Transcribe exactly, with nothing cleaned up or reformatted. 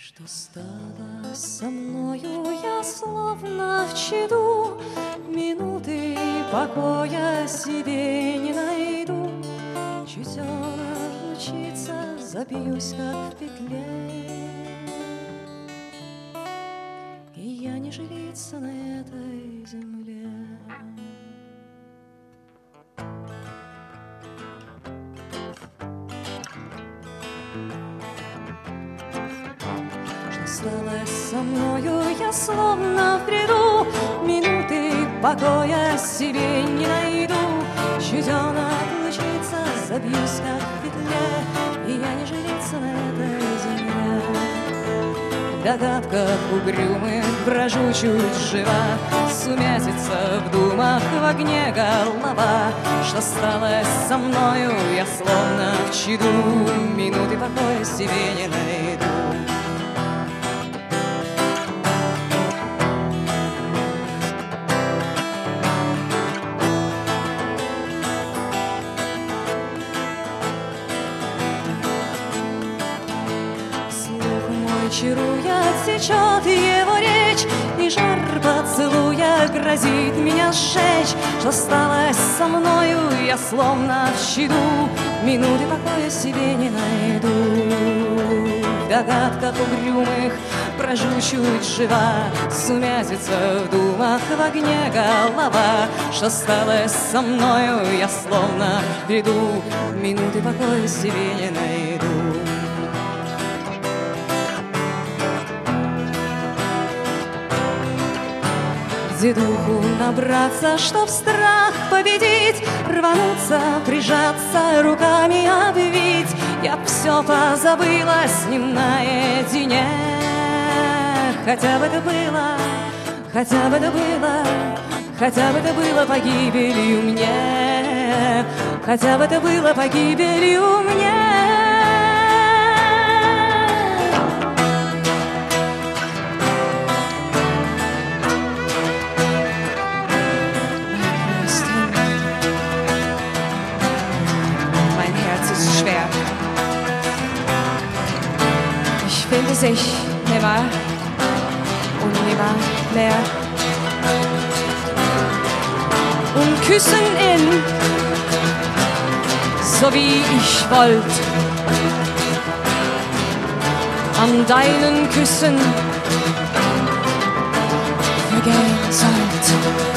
Что стало со мною, я словно в чаду, минуты покоя себе не найду. Чуть он отлучится, забьюсь, как в петле, и я не жрица на этой земле. Стало со мною, я словно в бреду, минуты покоя себе не найду. Чуть он отлучится, забьюсь, как в петле, и я не жрица на этой земле. В догадках угрюмых брожу чуть жива, сумятица в думах, в огне голова. Что стало со мною, я словно в чаду, минуты покоя себе не найду. Чаруя, течет его речь, и жар поцелуя грозит меня сжечь. Что стало со мною, я словно в чаду, минуты покоя себе не найду. В догадках угрюмых брожу чуть жива, сумятица в думах, в огне голова. Что стало со мною, я словно в бреду, минуты покоя себе не найду. Где духу набраться, чтоб страх победить, рвануться, прижаться, руками обвить. Я все позабыла с ним наедине. Хотя бы это было, хотя бы это было, хотя бы это было погибелью мне, хотя бы это было погибелью мне. Ich finde sich nimmer und nimmer mehr. Und küssen ihn, so wie ich wollt, an deinen Küssen vergehen sollt.